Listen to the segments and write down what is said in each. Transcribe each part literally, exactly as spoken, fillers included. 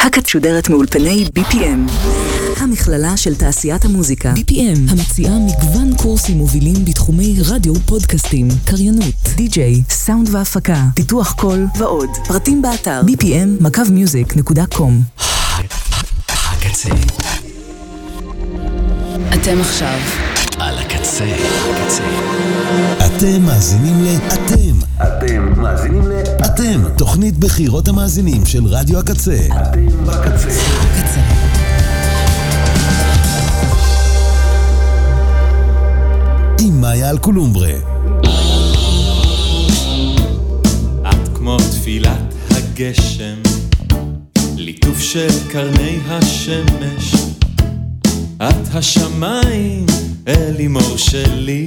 הקצה שודרת מאולפני בי פי אם, המכללה של תעשיית המוזיקה. בי פי אם המציעה מגוון קורסים מובילים בתחומי רדיו, פודקאסטים, קריינות, די-ג'יי, סאונד והפקה, פיתוח קול ועוד. פרטים באתר בי פי אם מקו מיוזיק נקודה קום. הקצה. אתם עכשיו על הקצה, הקצה. אתם מאזינים ל... אתם. אתם מאזינים ל... אתם. תוכנית בחירות המאזינים של רדיו הקצה. אתם בקצה. הקצה. עם מאיה אלקולומברה. את כמו תפילת הגשם, ליטוף של קרני השמש. את השמיים, אלימור שלי.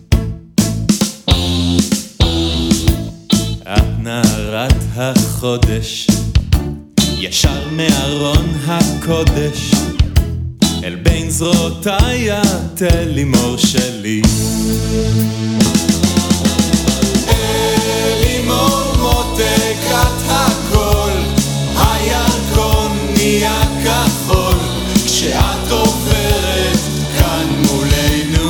את נערת החודש, ישר מארון הקודש. אל בין זרועותיי את אלימור שלי. אלימור מותק את הכל, הירקון נהיה כחול, כשאת עוברת כאן מולנו.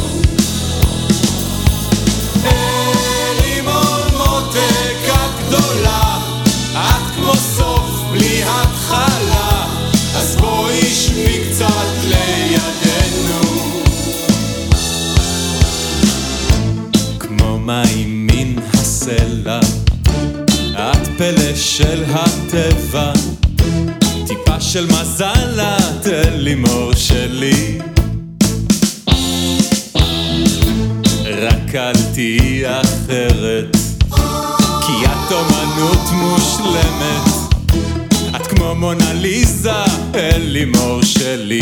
אלימור מותק את גדולה, את כמו סוף בלי התחלה, אז בואי שבי קצת לידינו. כמו מים מן הסלע, את פלא של הטבע, טיפה של מזל את אלימור שלי. רק אל תהי אחרת, כי את אומנות מושלמת, את כמו מונליזה, אלימור שלי.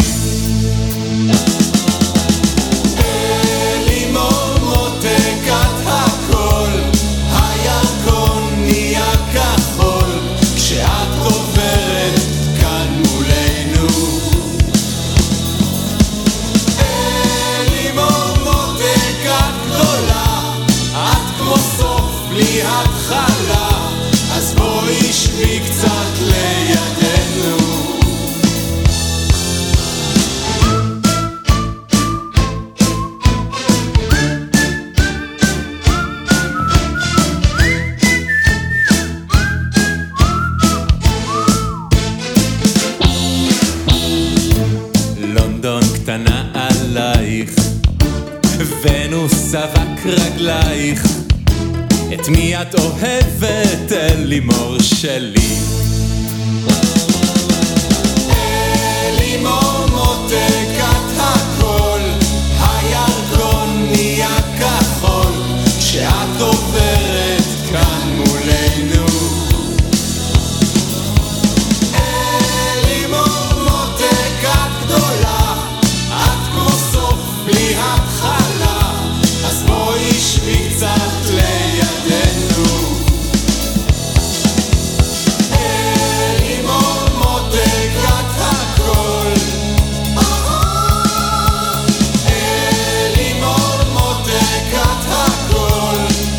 אלימור מותק את הכל, הירקון נהיה כחול, כשאת עוברת כאן מולנו. אלימור מותק את גדולה, את כמו סוף בלי התחלה, אז בואי שבי קצת לידינו. לונדון קטנה עלייך, ונוס אבק רגלייך, את מי את אוהבת אלימור שלי? אלימור מותק את הכל, הירקון נהיה כחול, כשאת עוברת כאן מולנו. אלימור מותק את גדולה, את כמו סוף בלי התחלה, אז בואי שבי קצת לידינו. אלימור מותק את הכל, אלימור מותק את הכל.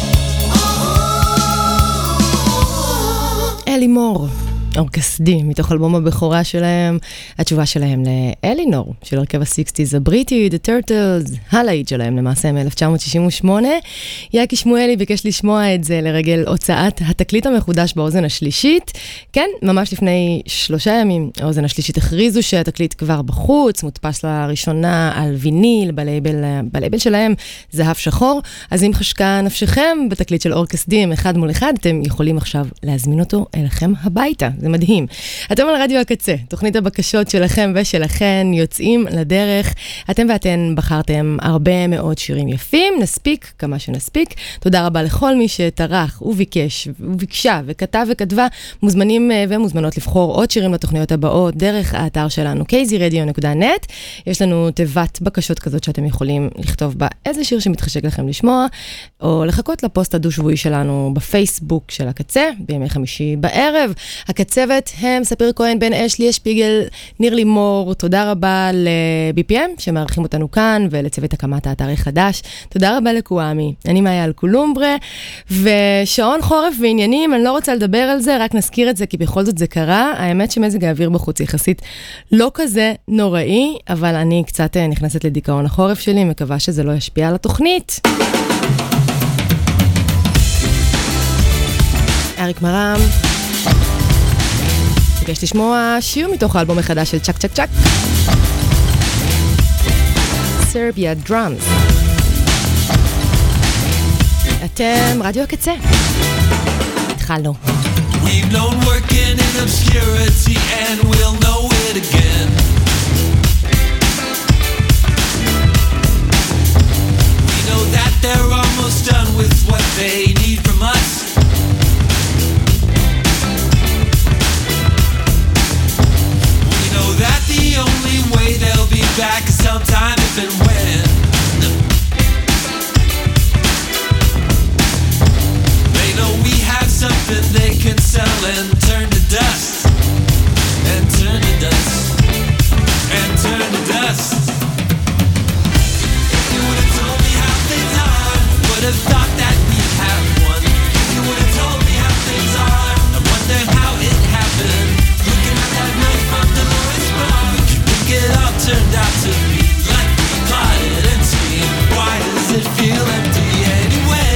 אלימור, אורקס די, מתוך אלבום הבכורה שלהם, התשובה שלהם לאלינור, של הרכב ה-שישים הבריטי, The Turtles, הלהיט שלהם למעשה מ-אלף תשע מאות שישים ושמונה. יאקי שמואלי ביקש לשמוע את זה לרגל הוצאת התקליט המחודש באוזן השלישית. כן, ממש לפני שלושה ימים, האוזן השלישית הכריזו שהתקליט כבר בחוץ, מודפס לראשונה על ויניל, בלייבל, בלייבל שלהם זהב שחור. אז אם חשקה נפשכם בתקליט של אורקס די, אחד מול אחד, אתם יכולים עכשיו להזמין אותו אליכם הביתה. זה מדהים. אתם על רדיו הקצה, תוכנית הבקשות שלכם ושלכן יוצאים לדרך. אתם ואתן בחרתם הרבה מאוד שירים יפים, נספיק כמה שנספיק. תודה רבה לכל מי שטרח וביקש וביקשה וכתב וכתבה. מוזמנים ומוזמנות לבחור עוד שירים לתוכניות הבאות דרך האתר שלנו קי זי רדיו נקודה נט. יש לנו תיבת בקשות כזאת שאתם יכולים לכתוב בה איזה שיר שמתחשק לכם לשמוע, או לחכות לפוסט הדו-שבועי שלנו בפייסבוק של הקצה בימי חמישי בערב. הקצה הצוות הם ספיר כהן, בן אשלי, שפיגל, ניר לימור, תודה רבה ל-בי פי אם שמארחים אותנו כאן, ולצוות הקמת האתר החדש. תודה רבה לקוואמי. אני מאיה אלקולומברה, ושעון חורף ועניינים, אני לא רוצה לדבר על זה, רק נזכיר את זה, כי בכל זאת זה קרה. האמת שמזג האוויר בחוץ יחסית לא כזה נוראי, אבל אני קצת נכנסת לדיכאון החורף שלי, מקווה שזה לא ישפיע על התוכנית. אריק מרם, ביקש לשמוע שיר מתוך האלבום החדש של צ'ק צ'ק צ'ק, Serbia Drums. אתם רדיו הקצה, התחלנו. We've known working in obscurity and we'll know it again. We know that they're almost done with what they need from us. We know that the only way they'll be back is sometime if and when. They know we have something they can sell and turn to dust, and turn to dust, and turn to dust. If you would have told me how things are, would have thought that we'd have one. If you would have told me how things are, I wonder how it happened. Looking at that knife from Dolores Park, think it all turned out to be like we plotted and seen. Why does it feel empty anyway?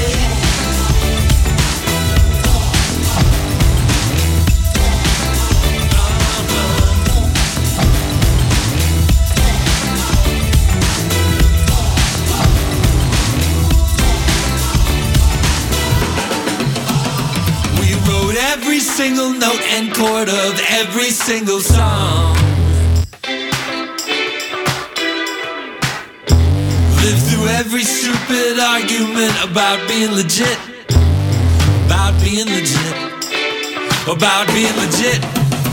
Every single note and chord of every single song. Lived through every stupid argument about being legit, about being legit, about being legit.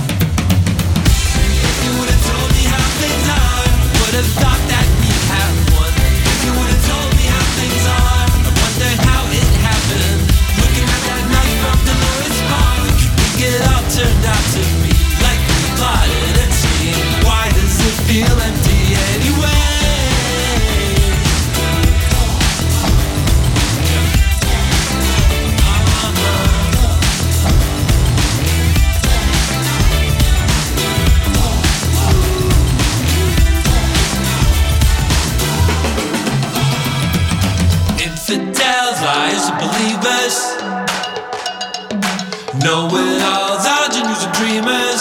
If you would have told me how things are, would have thought that we'd have one. If you would have told me how things are, I wonder how it happened. Looking at that knife from Dolores Park, it all turned out to be like we plotted and seen. Why does it feel empty anyway? Infidels, liars, and believers, know-it-alls, ingenues and dreamers,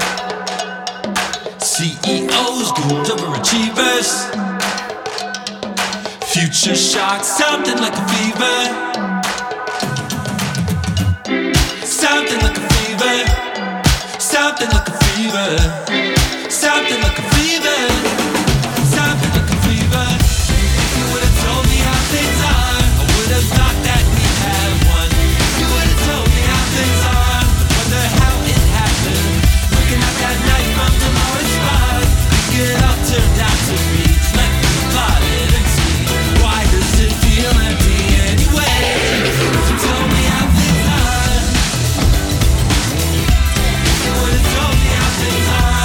C E Os, goons, overachievers, future shock, something like a fever, something like a fever, something like a fever, something like a fever, something like a fever. If you would have told me how things are, I would have thought that we'd have one. If you would have told me how things are, I wonder how it happened. Looking at that night from Dolores Park, think it all turned out to be like we plotted and seen. Why does it feel empty anyway? If you told me how things are, if you would have told me how things are.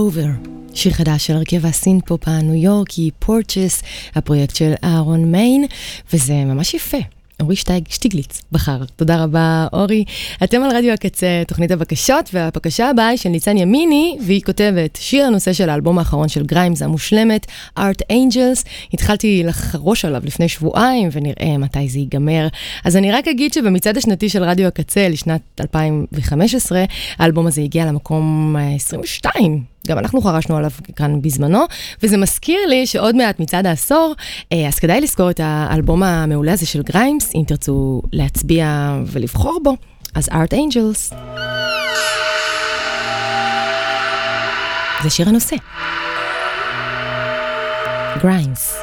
Over, שיר חדש של הרכב הסינט-פופ הניו יורקי, פורצ'ס, הפרויקט של אהרון מיין, וזה ממש יפה. אורי שטייג, שטיגליץ, בחר. תודה רבה, אורי. אתם על רדיו הקצה, תוכנית הבקשות, והבקשה הבאה היא של ניצן ימיני, והיא כותבת, שיר הנושא של האלבום האחרון של גריימס המושלמת, Art Angels. התחלתי לחרוש עליו לפני שבועיים, ונראה מתי זה ייגמר. אז אני רק אגיד שבמצעד השנתי של רדיו הקצה, לשנת אלפיים וחמש עשרה, האלבום הזה הגיע למקום עשרים ושתיים. גם אנחנו חרשנו עליו כאן בזמנו, וזה מזכיר לי שעוד מעט מצד העשור, אז כדאי לזכור את האלבום המעולה הזה של גריימס, אם תרצו להצביע ולבחור בו, אז Art Angels. זה שיר הנושא. גריימס.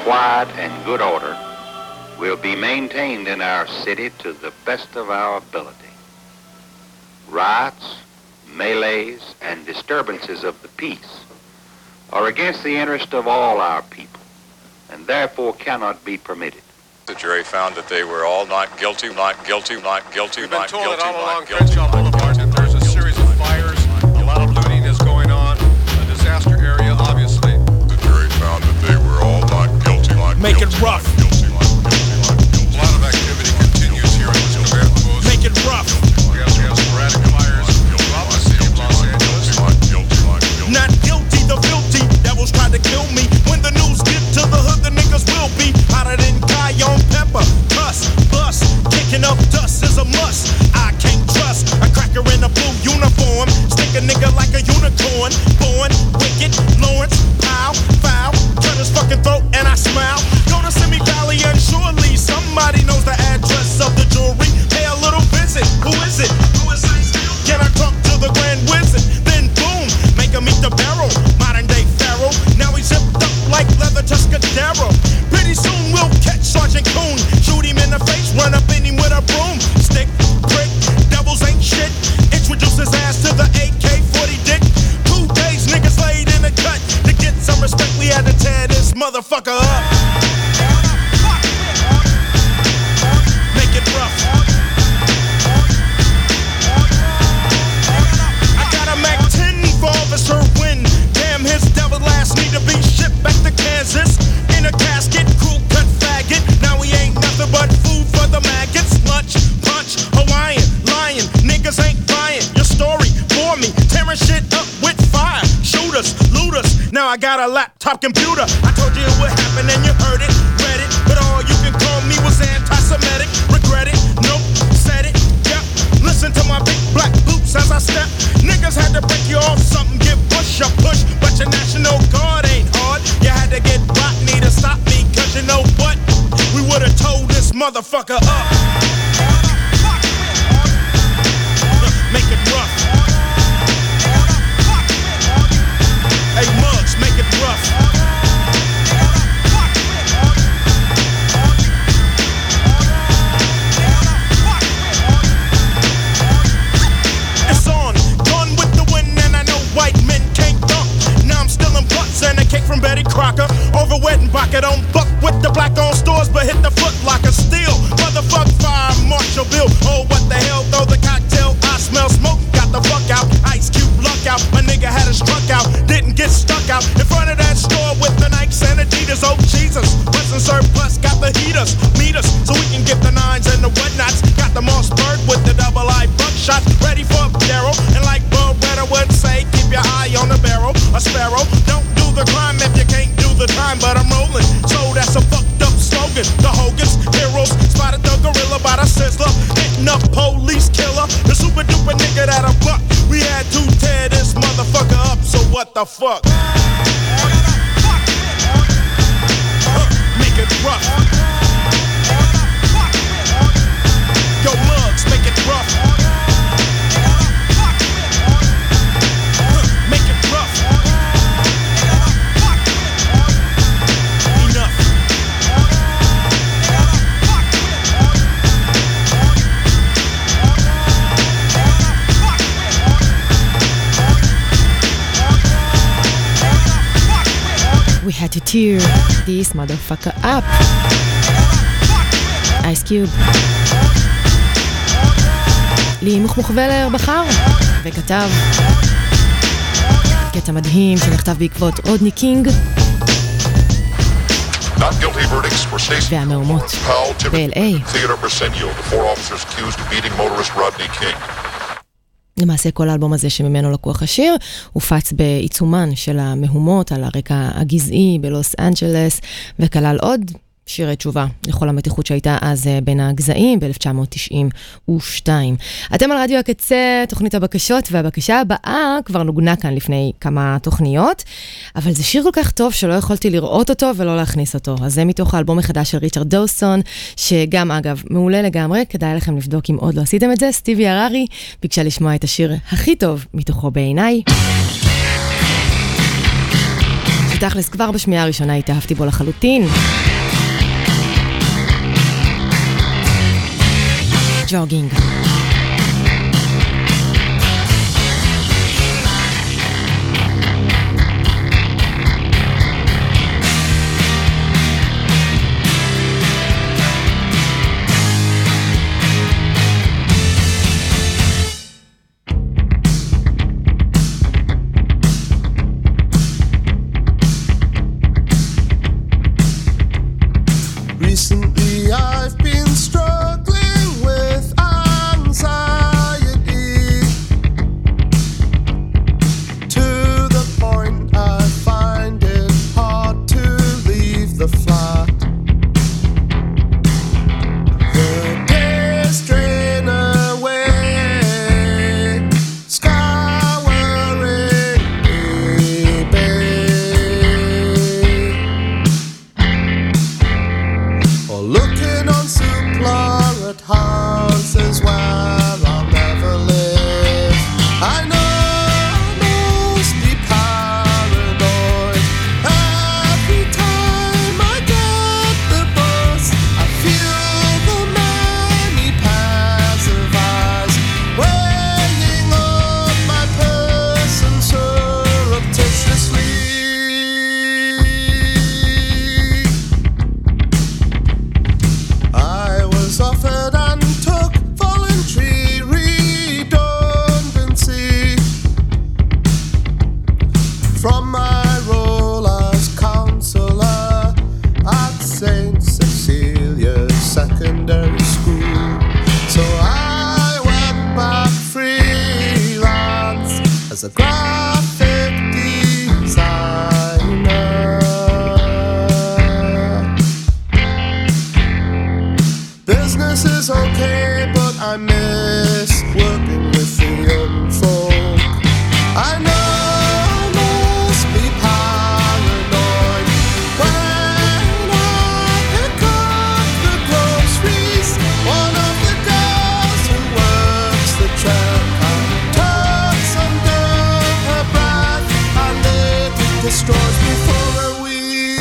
quiet and good order will be maintained in our city to the best of our ability. Riots, melees, and disturbances of the peace are against the interest of all our people, and therefore cannot be permitted. The jury found that they were all not guilty, not guilty, not guilty, We've been not told guilty, that all along not guilty, Crenshaw Boulevard that there's a series of fires, a lot of looting is going on, a disaster area, obviously. The jury found that they were all not guilty, not Make guilty, it rough. not guilty, not guilty, not guilty. A lot of activity continues here in this command post. Make it rough. We have, we have sporadic fires throughout the city of Los Angeles. Not guilty, not guilty. Not guilty, the guilty. Devils tried to kill me. When the news get to the hood, the niggas will be hotter than cayenne pepper. Cuss, bust, kicking up dust is a must. I can't trust a cracker in a blue uniform. Stick a nigga like a unicorn. Born wicked, Lawrence, pow, foul. Cut his fucking throat and I smile. Go to Simi Valley and surely somebody knows the address of the jewelry. Pay a little visit. Who is it? Who is it? Can I talk to the Grand Wizard? Then boom, make him eat the barrel. Modern day Pharaoh. Now he's zipped up like leather Tuscadero. Pretty soon we'll catch Sergeant Coon. Shoot him in the face, run up in him with a broom. Stick, prick, devils ain't shit. Introduce his ass to the A K forty dick. Two days niggas laid in the cut. To get some respect we had to tear this motherfucker up. Make it rough. I got a Mac ten for Officer Win. Damn, his devil ass need to be shipped back to Kansas. In a casket, crew cut faggot. Now he ain't nothing but food for the maggots. Lunch, punch, Hawaiian, lion. Niggas ain't buying your story for me. Tearing shit up with fire. Shooters, looters. Now I got a laptop computer. I told you it would happen and you heard it, read it. But all you can call me was anti-Semitic. Regret it, nope, said it, yep. Listen to my big black boots as I step. Niggas had to break you off something, give push a push. But your National Guard ain't hard. You had to get Rodney to stop me. Cause you know what? We would've told this motherfucker up. Make it rough. Hey Muggs, make it rough. It's on, gone with the wind, and I know white men can't dunk. Now I'm still in butts and a cake from Betty Crocker. Over wet and bucket on buck with the black on stores, but hit the foot locker still. Motherfuck fire, Marshall Bill. Oh, what the hell, throw the cocktail. I smell smoke, got the fuck out. Ice Cube luck out. My nigga had it struck out, didn't get stuck out. In front of that store with the Nikes and Adidas. Oh, Jesus. Western surplus, got the heaters. Meet us so we can get the nines and the whatnots. Got the Mossberg with the double I buckshot. Ready for Darrow. And like Beretta would say, keep your eye on the barrel. A sparrow. Don't do the crime if you can't do the time, but I'm rolling. So that's a fucked up slogan. The Hogans, heroes, spotted the gorilla by the sizzler. Hitting up police killer. The super duper nigga that a buck. We had to tear this motherfucker up, so what the fuck? Uh, make it rough. Yo, Muggs, make it rough. Uh, make it rough. Enough. We had to tear this motherfucker up. Ice Cube. לי מוכמוך ולר בחר וכתב קטע מדהים שנכתב בעקבות רודני קינג והמהומות ב-אל איי. למעשה כל האלבום הזה שממנו לקוח השיר הופץ בעיצומן של המהומות על הרקע הגזעי בלוס אנג'לס וכלל עוד שירי תשובה לכל המתיחות שהייתה אז בין הגזעים ב-אלף תשע מאות תשעים ושתיים. אתם על רדיו הקצה, תוכנית הבקשות, והבקשה הבאה כבר נוגנה כאן לפני כמה תוכניות, אבל זה שיר כל כך טוב שלא יכולתי לראות אותו ולא להכניס אותו. אז זה מתוך האלבום החדש של ריצ'רד דוסון, שגם אגב מעולה לגמרי, כדאי לכם לבדוק אם עוד לא עשיתם את זה. סטיבי הררי ביקשה לשמוע את השיר הכי טוב מתוכו בעיניי. שתכלס כבר בשמיעה הראשונה התאהבתי בו לחלוטין. ג'וגינג. Recently I've been struggling with anxiety to the point I find it hard to leave the flat. The days drain away, scouring or looking on Zoopla at houses where I'll never live. I know I must be paranoid. Every time I get the bus, I feel the many pairs of eyes weighing up my person surreptitiously. I was offered and took voluntary redundancy from my role as counsellor at Saint Cecilia's Secondary School. So I went back freelance as a graphic designer. Business is okay, but I miss working with the young folk. I know I must be paranoid when I pick up the groceries. One of the girls who works the checkout talks under her breath, and it destroys me for a week.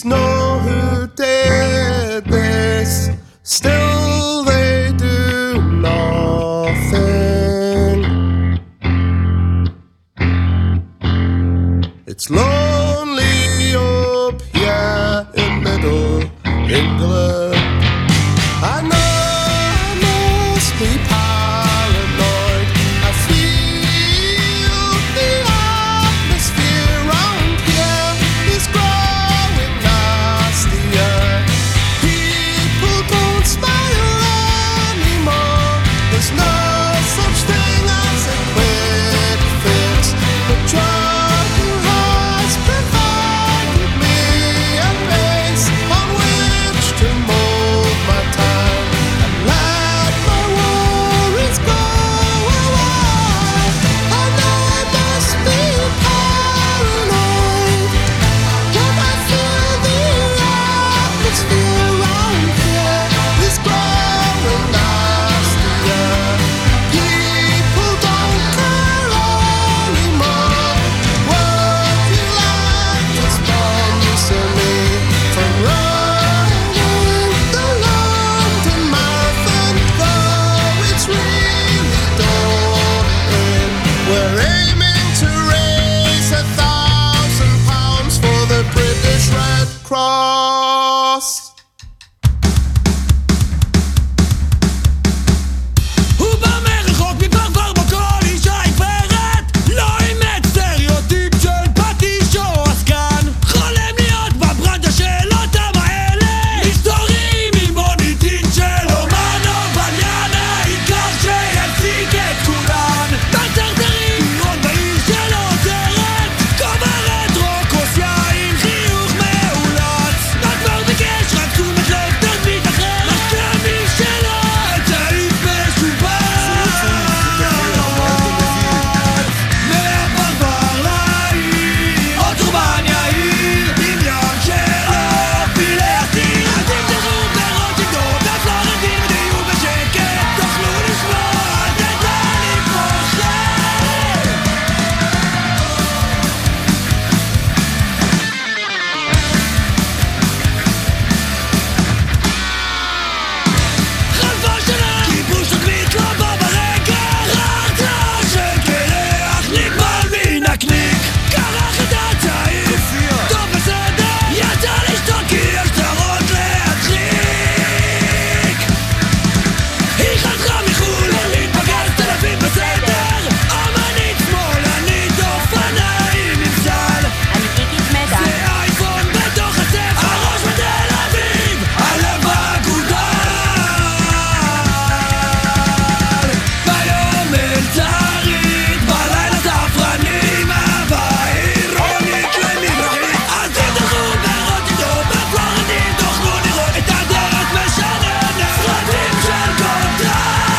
know who did this. Still they do nothing. It's lonely up here in middle England. I know I must be paranoid. I feel the atmosphere around here is growing nastier. People don't smile anymore. There's no such thing as a quick fix. But trying has provided me a base on which to mold my time and let my worries go away. I know I must be paranoid, but I feel the atmosphere around here is growing nastier. People don't care anymore. Would you like to sponsor me for running the London Marathon? Though it's really daunting, we're aiming to raise a thousand pounds for the British Red Cross. הוא בא מרחוק מפרבר בו כל אישה עיוורת, לא אימץ סטריאוטיפ של פטיש או עסקן, חולם להיות בברנדה של אותם האלה, מסתורים עם מוניטין של אומן או בניאנה, העיקר שיציג את כולן, בטרטרים טירון בעיר שלא עוצרת, כובע רטרו, כוס יין, חיוך מאולץ, רק כבר ביקש רק תשומת לב תדמית אחרת, משקמי שלו את העיף משובץ, מהפרבר לעיר, עוד רובן יאיר, דמיון שלו פילי עתיר, אז אם תראו פירות תגדור, והפלורנטים תהיו בשקט, תוכלו לשמוע את אני פוחד. חלפה שנה, כיבוש תקליט לא בא ברגע, רעתה של קרח נגמל מן הקניק, קרח את הצעיר, טוב בסדר, יצא לשתות כי יש צרות להדחיק. היא חזרה מחו"ל, להתפגז תל אביב בסדר, אמנית שמאלנית אופניים עם סל, זה אייפון בתוך הספר, הראש בתל אביב, הלב אגודל, ביום מלצרית, בלילה ספרנים, הבעיר עונית למזרחית, אז תדחו ברות איתו, בפלורנטין תוכלו לראות את הדרך משננת, סרטים של גונדר.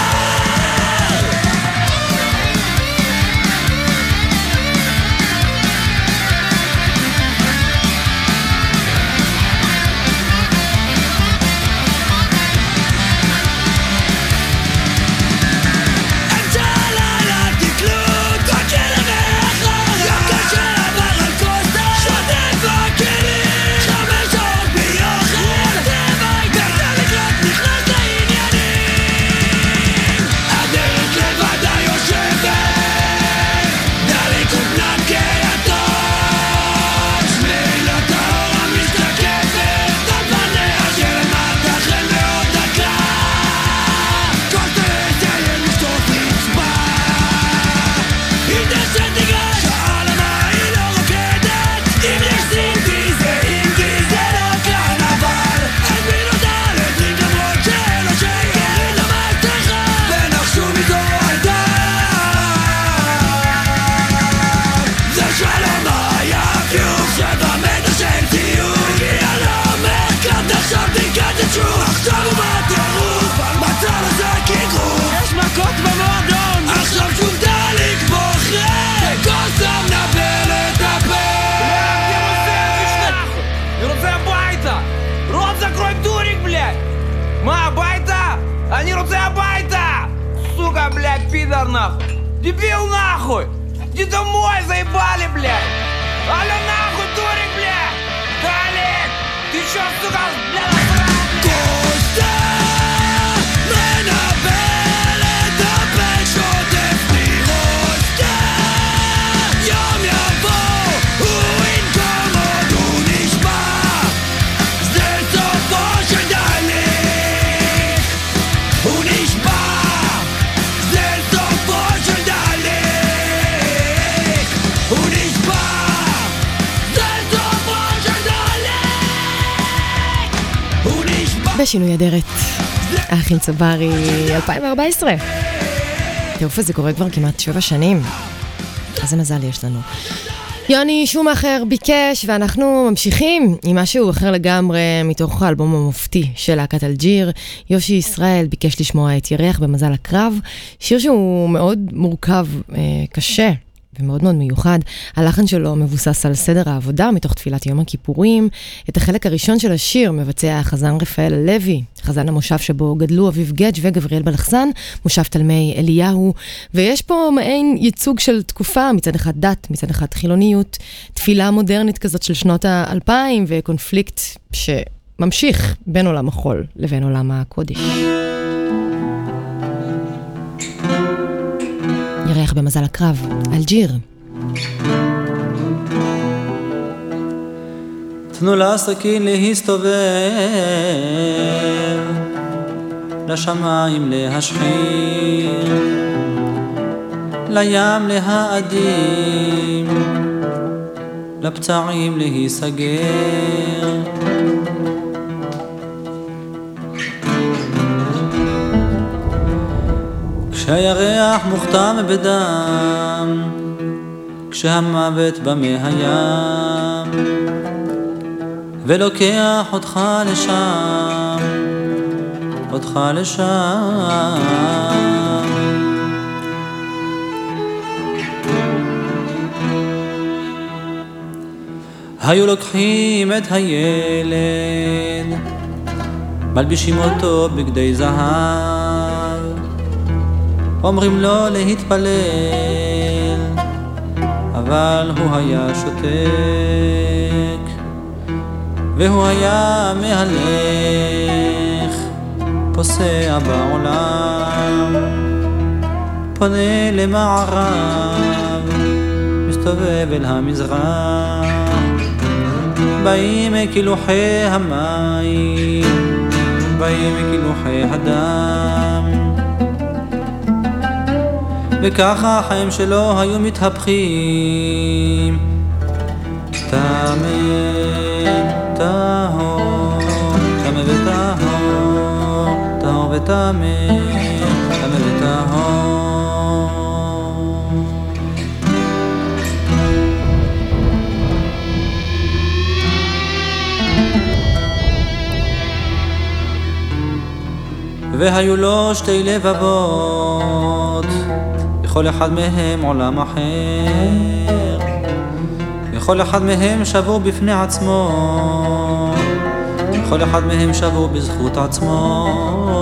אמצע הלילה תקלוט, תקל לריח רע, יקה שעבר על קוסטה, שוטף בכלים, חמש שעות ביוחד, הטבע התגלתה לקראת, נכנס לעניינים, הדרך לבדה יושבת, דליק ובנקי התוש, מילות האור המשתקפת, על פניה של המטח אל מאוד דקה, קוסטה יסיים לשטוף רצפה, היא דשת תיגש, שעה למה היא לא רוקדת, אם יש סינטי זה אינטי, זה לא כאן אבל, הזמין אותה לדריק למרות שאין לו שקר, היא למסכה, ונחשו מזו הייתה, זה שלום היה פיוף שבמטר של ציור, הגיע למרכז, עכשיו תקדשו, עכשיו הוא בטירוף, בצד הזה כגרוף, יש מכות במועדון, עכשיו שוב דליק בוחר, כוסה מנבל את הפה. Я רוצה הביתה! רוד закрой дурик, блядь! מה, הביתה? אני רוצה הביתה! сука, блядь, пидор, нахуй! Дебил, нахуй! Иди домой, заебали, блядь! Алло, нахуй, дурик, блядь! Далик! чё, сука, бля, насрать? Костя מנבל את הפה שוטף לי רוסטה יום יבוא הוא ינקום עוד הוא נשבע זה סופו של דלק הוא נשבע זה סופו של דלק הוא נשבע זה סופו של דלק הוא נשבע בשינוי אדרת האחים צברי אלפיים וארבע עשרה. טירוף הזה קורה כבר כמעט שבע שנים. איזה מזל יש לנו. יוני שומאחר ביקש ואנחנו ממשיכים עם משהו אחר לגמרי מתוך האלבום המופתי של להקת אלג'יר. יושי ישראל ביקש לשמוע את ירח במזל הקרב, שיר שהוא מאוד מורכב, קשה ומאוד מאוד מיוחד. הלחן שלו מבוסס על סדר העבודה מתוך תפילת יום הכיפורים. את החלק הראשון של השיר מבצע החזן רפאל הלוי, חזן המושב שבו גדלו אביב גדג' וגבריאל בלחסן, מושב תלמי אליהו, ויש פה מעין ייצוג של תקופה, מצד אחד דת, מצד אחד חילוניות, תפילה מודרנית כזאת של שנות האלפיים, וקונפליקט שממשיך בין עולם החול לבין עולם הקודש. ירח במזל הקרב, אלג'יר. תנו לסכין להסתובב, לשמיים להשחיר, לים להאדים, לפצעים להיסגר. כשהירח מוכתם בדם, כשהמוות במי הים, ולוקח אותך לשם, אותך לשם. היו לוקחים את הילד, מלבישים אותו בגדי זהב, אומרים לו להתפלל, אבל הוא היה שותק, והוא היה מהלך, פוסע בעולם, פונה למערב, מסתובב אל המזרח. באים קילוחי המים, באים קילוחי הדם, וככה החיים שלו היו מתהפכים. תמה, טהור, תמה וטהור, טהור ותמה, תמה וטהור. והיו לו שתי לבבות, בכל אחד מהם עולם אחר, בכל אחד מהם שבור בפני עצמו, בכל אחד מהם שבור בזכות עצמו.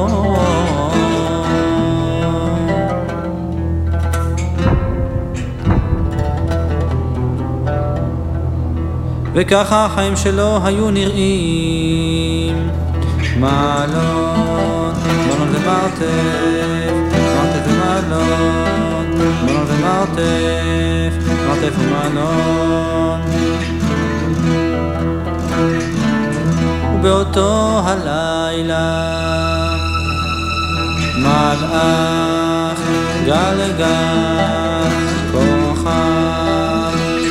וככה החיים שלו היו נראים. מעלות, מלון ומרתף, מרתף ומלון, מלון ומרתף, מרתף ומלון. ובאותו הלילה מלאך גל גל כוכב,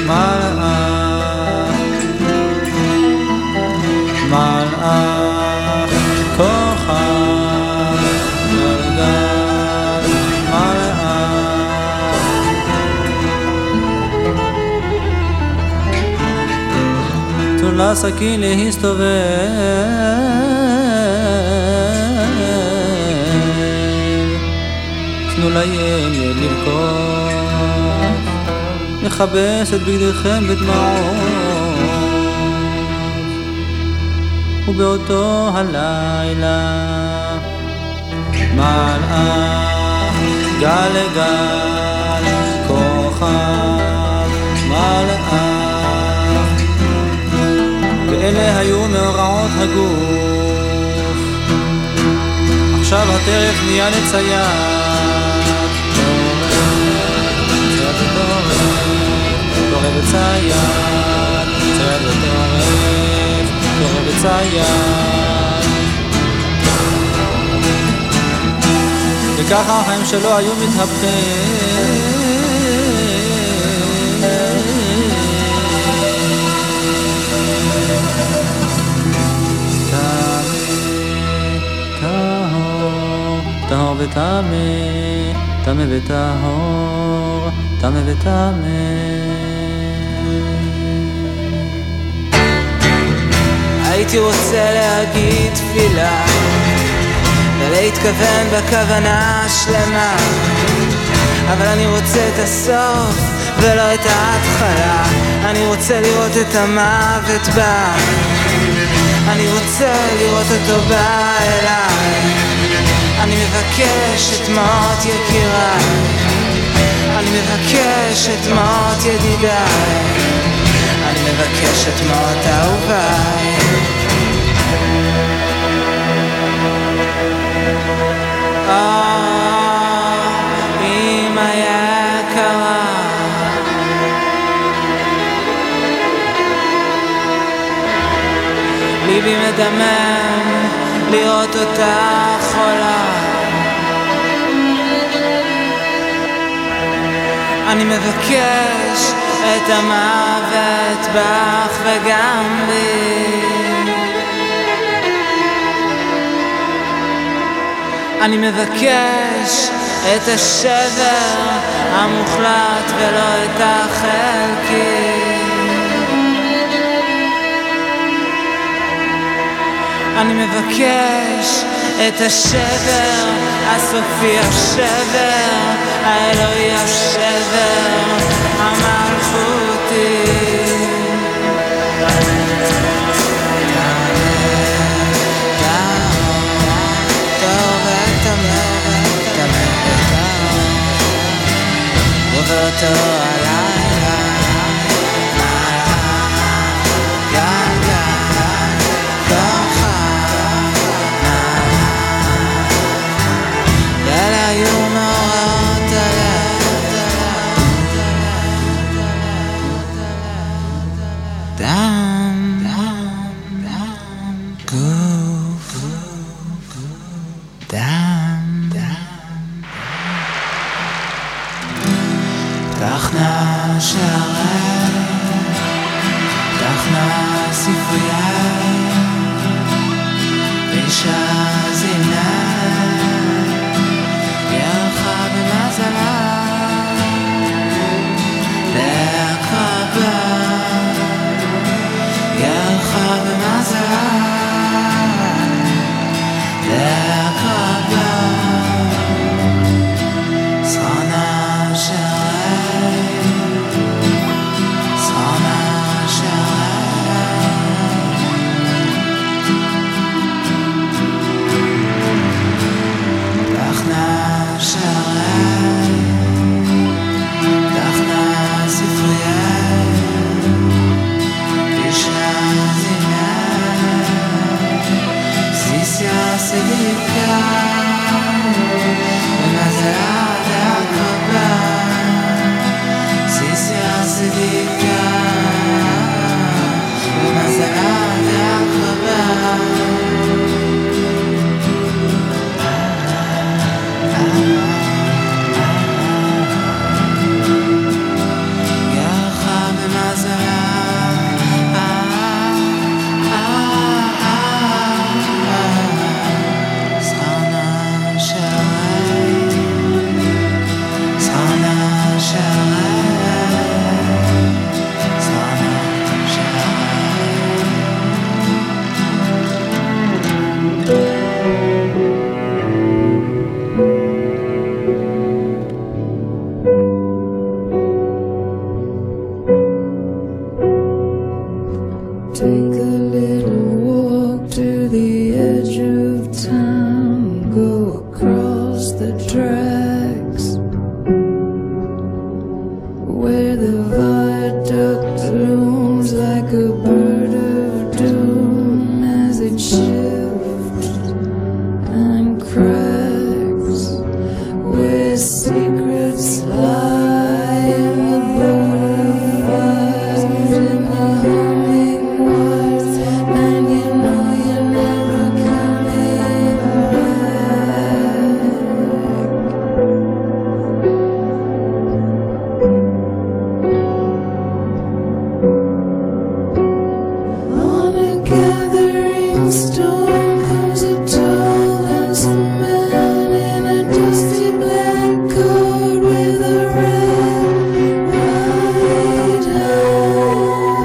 מלאך מלאך כוכב גלגל מלאך. תנו לסכין להסתובב, תנו לים לרקוד, לכבס את בגדיכם בדמעות. ובאותו הלילה מלאך גל גל כוכב, מלאך. ואלה היו מאורעות הגוף. עכשיו הטרף נהיה לצייד, צייד וטורף, טורף וצייד, צייד וטורף, טורף וצייד. וככה החיים שלו היו מתהפכים. טהור וטמא, טמא וטהור, טמא וטמא. הייתי רוצה להגיד תפילה ולהתכוון בכוונה שלמה, אבל אני רוצה את הסוף ולא את ההתחלה. אני רוצה לראות את המוות בה, אני רוצה לראות אותו בא אליי. אני מבקש את מות יקיריי, אני מבקש את מות ידידיי, אני מבקש את מות אהוביי. אמא יקרה, ליבי מדמם לראות אותה חולה. אני מבקש את המוות בך וגם בי. אני מבקש את השבר המוחלט ולא את החלקי. אני מבקש את השבר הסופי, השבר האלוהי, השבר המלכותי. עובר אותו הלילה, גל גל כוחה, ואלה היו מאורעות הלב. דם, גוף, דם, תחנה שערי, תחנה ספריי, ואישה זינה, ירחה במזלה, להקרבה, ירחה במזלה, להקרבה, זכרנה שערי. it shifts and cracks where secrets lie in the butterflies in the humming wires, and you know you're never coming back. On a gathering storm comes a tall handsome man in a dusty black coat with a red right hand.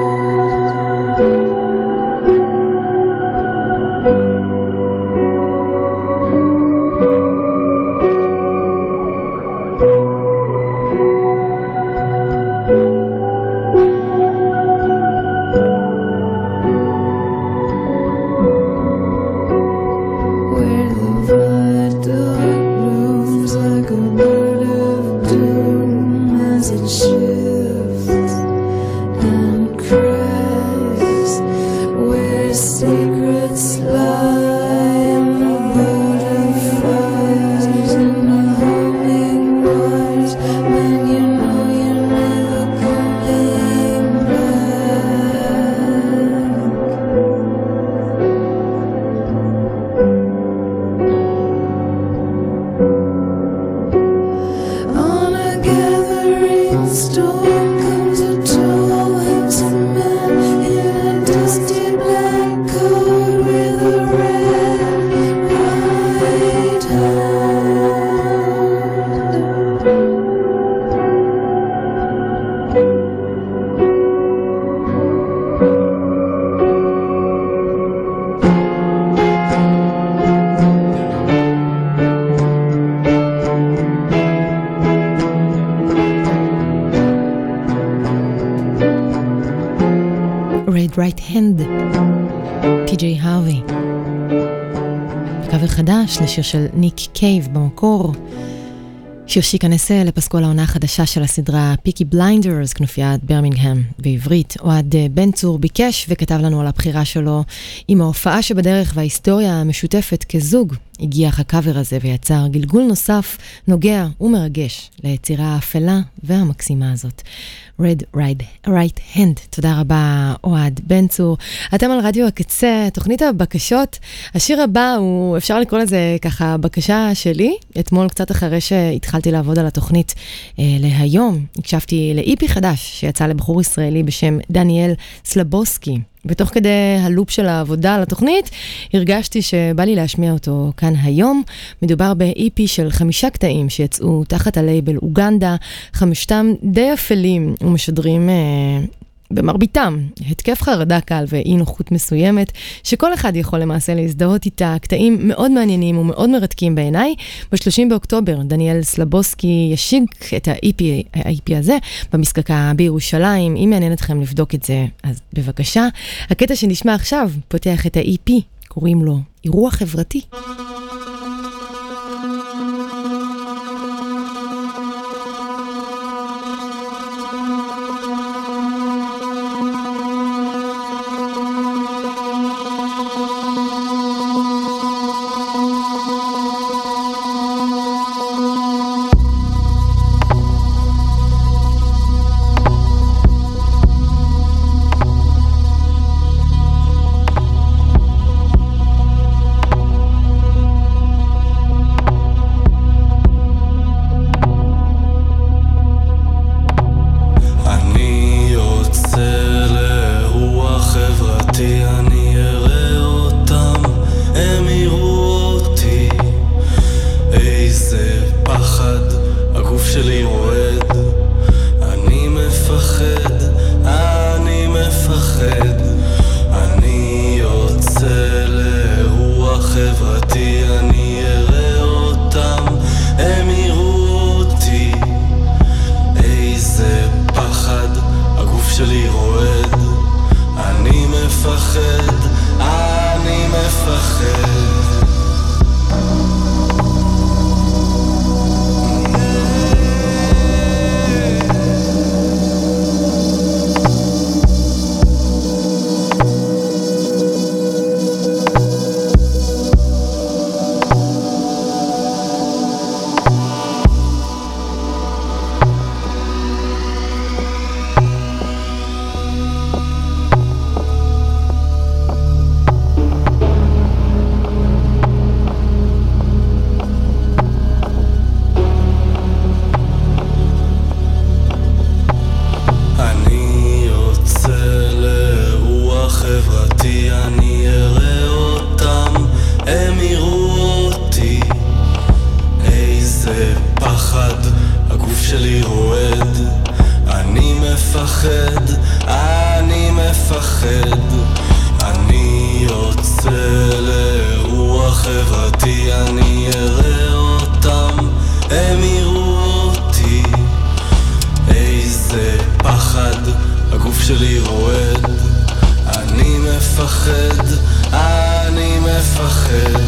Where the violet dog blooms like a bird of doom as it shifts and cracks, where secrets lie in the butterflies and the humming wires, man, you know you're never coming back. On a gathering storm comes a tall handsome man in a dusty black coat with a red right hand. Red Right Hand, טי ג'יי הרווי. קאבר חדש לשיר של ניק קייב במקור. שיר שייכנס לפסקול העונה החדשה של הסדרה פיקי בליינדרס, כנופיית ברמינגהם בעברית. אוהד בן צור ביקש וכתב לנו על הבחירה שלו עם ההופעה שבדרך וההיסטוריה המשותפת כזוג. הגיח הקאבר הזה ויצר גלגול נוסף, נוגע ומרגש ליצירה האפלה והמקסימה הזאת. Red Right, right Hand. תודה רבה אוהד בן צור. אתם על רדיו הקצה, תוכנית הבקשות. השיר הבא הוא, אפשר לקרוא לזה ככה, בקשה שלי. אתמול קצת אחרי שהתחלתי לעבוד על התוכנית אה, להיום, הקשבתי לאיפי חדש שיצא לבחור ישראלי בשם דניאל סלבוסקי. ותוך כדי הלופ של העבודה על התוכנית, הרגשתי שבא לי להשמיע אותו כאן היום. מדובר ב-אי פי של חמישה קטעים שיצאו תחת הלייבל אוגנדה, חמשתם די אפלים ומשדרים אה, במרביתם התקף חרדה קל ואי נוחות מסוימת, שכל אחד יכול למעשה להזדהות איתה. קטעים מאוד מעניינים ומאוד מרתקים בעיניי. ב-שלושים באוקטובר דניאל סלבוסקי ישיק את ה-אי פי, ה-אי פי הזה במסקקה בירושלים. אם מעניין אתכם לבדוק את זה, אז בבקשה. הקטע שנשמע עכשיו פותח את ה-אי פי, קוראים לו אירוע חברתי. Thank אני מפחד.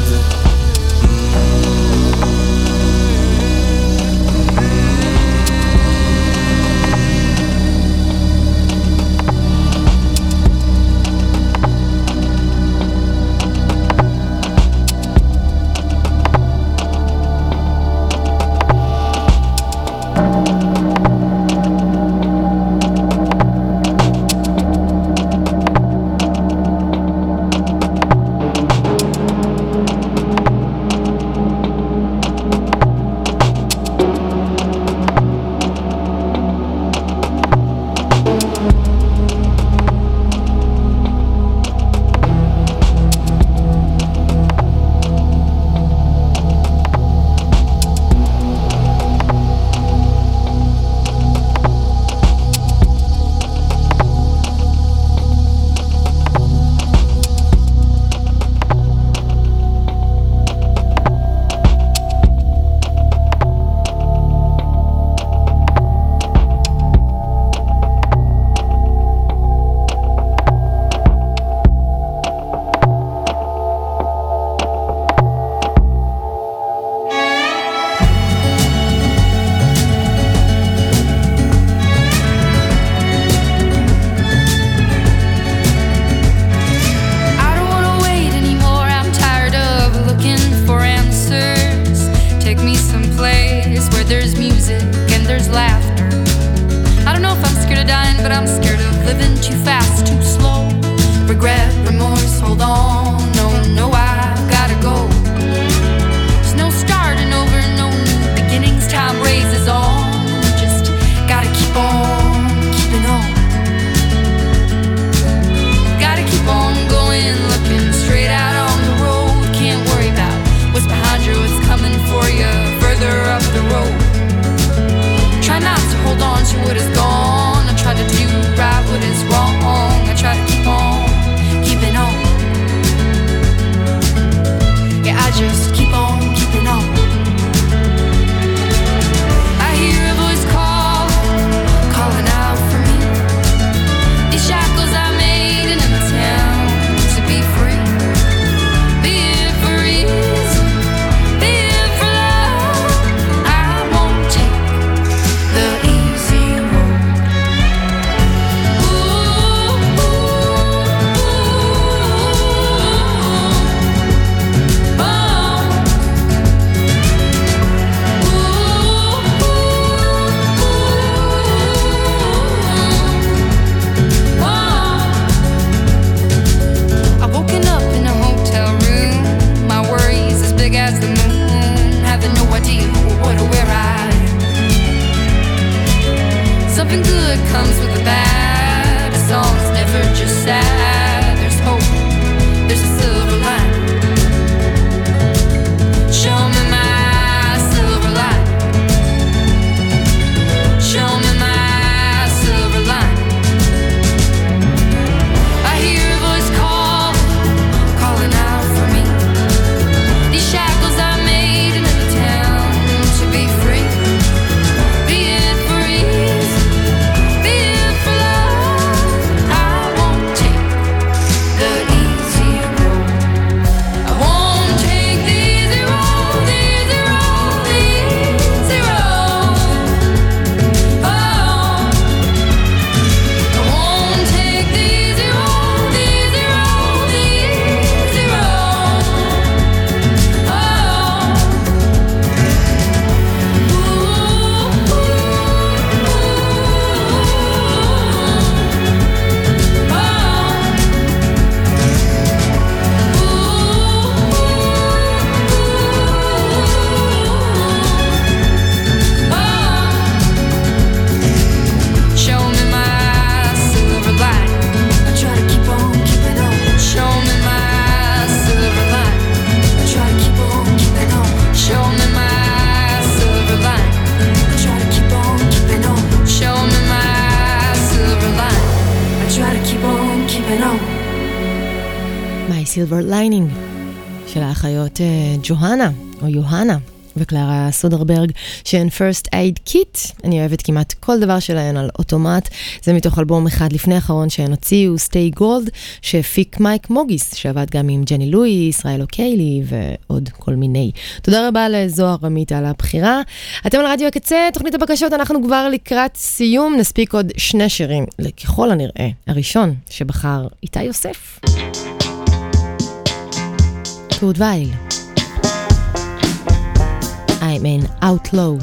My Silver Lining של האחיות ג'והנה או יוהנה וקלרה סודרברג, שהן First Aid Kit. אני אוהבת כמעט כל דבר שלהן על אוטומט. זה מתוך אלבום אחד לפני האחרון שהן הוציאו, Stay Gold, שהפיק מייק מוגיס, שעבד גם עם ג'ני לואי, ישראל אוקיילי ועוד כל מיני. תודה רבה לזוהר רמית על הבחירה. אתם על רדיו הקצה, תוכנית הבקשות, אנחנו כבר לקראת סיום, נספיק עוד שני שירים, ככל הנראה. הראשון שבחר איתי יוסף. קורט וייל. I'm an outlaw.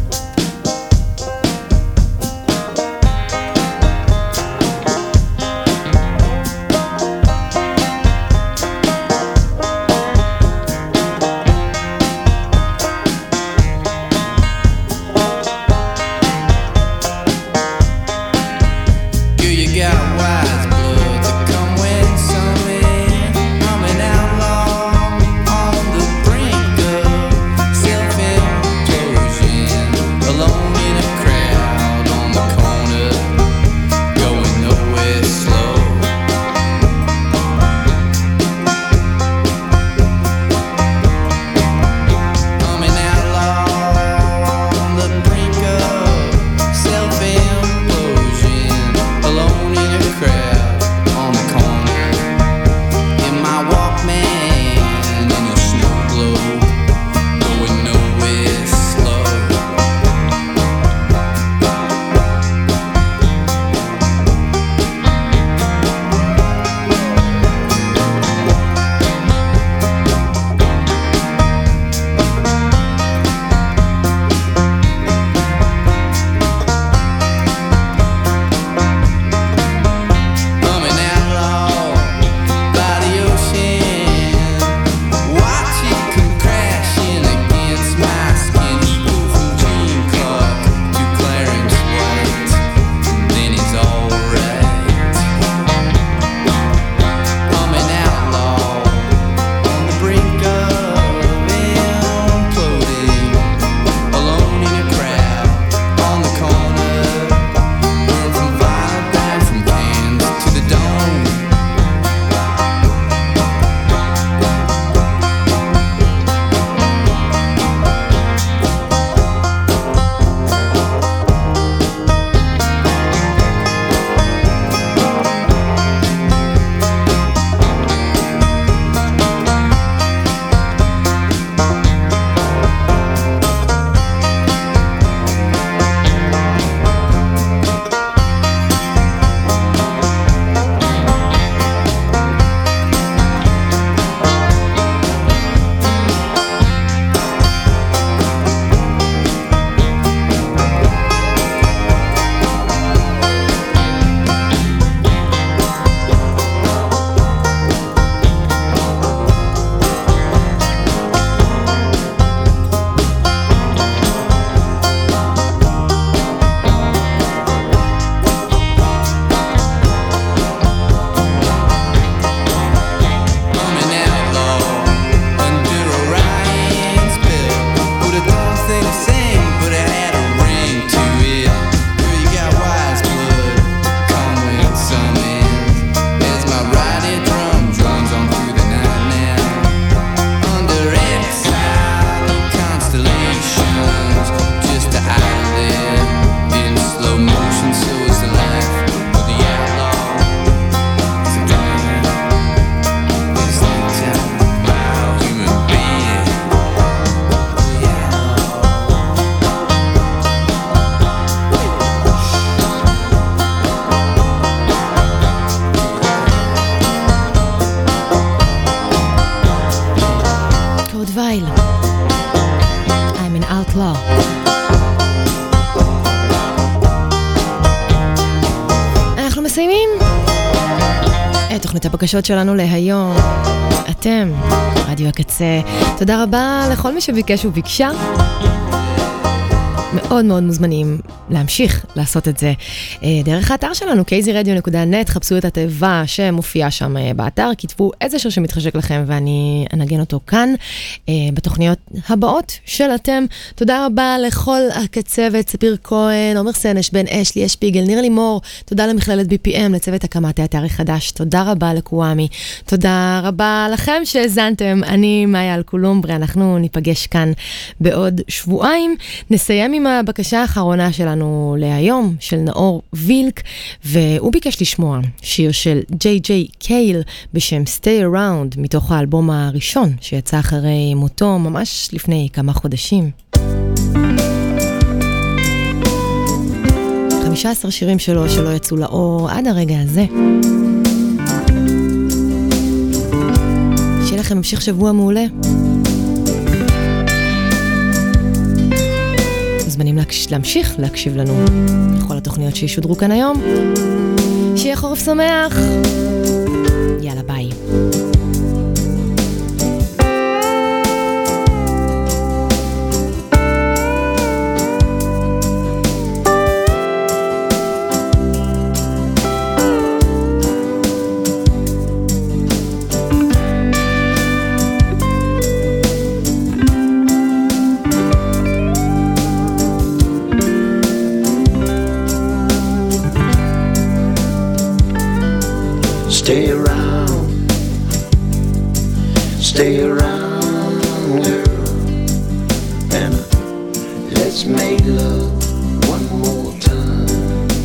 תוכנית הבקשות שלנו להיום. אתם, רדיו הקצה. תודה רבה לכל מי שביקש וביקשה. מאוד מאוד מוזמנים להמשיך לעשות את זה דרך האתר שלנו, קייזי רדיו נקודה נט, חפשו את התיבה שמופיעה שם באתר, כתבו איזה שיר שמתחשק לכם ואני אנגן אותו כאן בתוכניות הבאות של אתם. תודה רבה לכל הקצוות, ספיר כהן, עומר סנש, בן אשלי, אשפיגל, ניר לימור, תודה למכללת בי פי אם, לצוות הקמת האתר החדש, תודה רבה לקוואמי, תודה רבה לכם שהזנתם, אני מאיה אלקולומברי, אנחנו ניפגש כאן בעוד שבועיים, נסיים עם הבקשה האחרונה שלנו להיום, של נאור וילק, והוא ביקש לשמוע שיר של ג'יי ג'יי קייל בשם Stay Around, מתוך האלבום הראשון שיצא אחרי מותו ממש לפני כמה חודשים. חמישה עשר שירים שלו שלא יצאו לאור עד הרגע הזה. שיהיה לכם המשך שבוע מעולה. מוזמנים להמשיך להקשיב לנו לכל התוכניות שישודרו כאן היום. שיהיה חורף שמח. יאללה ביי. Stay around, stay around, girl, and let's make love one more time.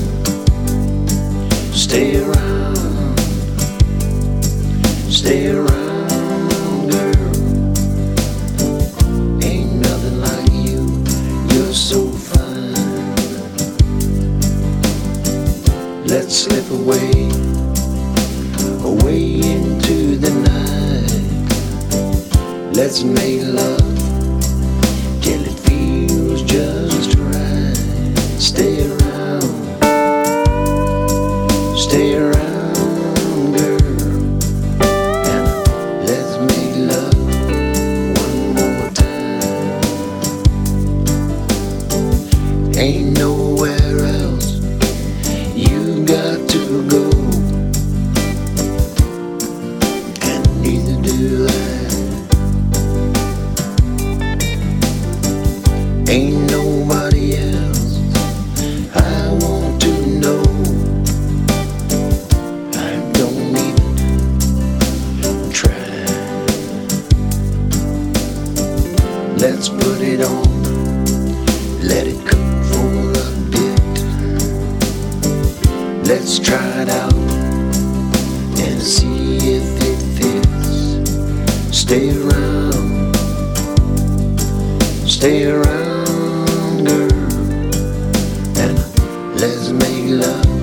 Stay around, stay around, girl, ain't nothing like you, you're so fine. Let's slip away, away into the night. Let's make love till it feels just right. Stay around, stay around, girl, and let's make love one more time. Ain't nowhere else you got to go. Ain't nobody else I want to know. I don't even try. Let's put it on, let it cook for a bit. Let's try it out and see if it fits. Stay around, stay around, girl, and let's make love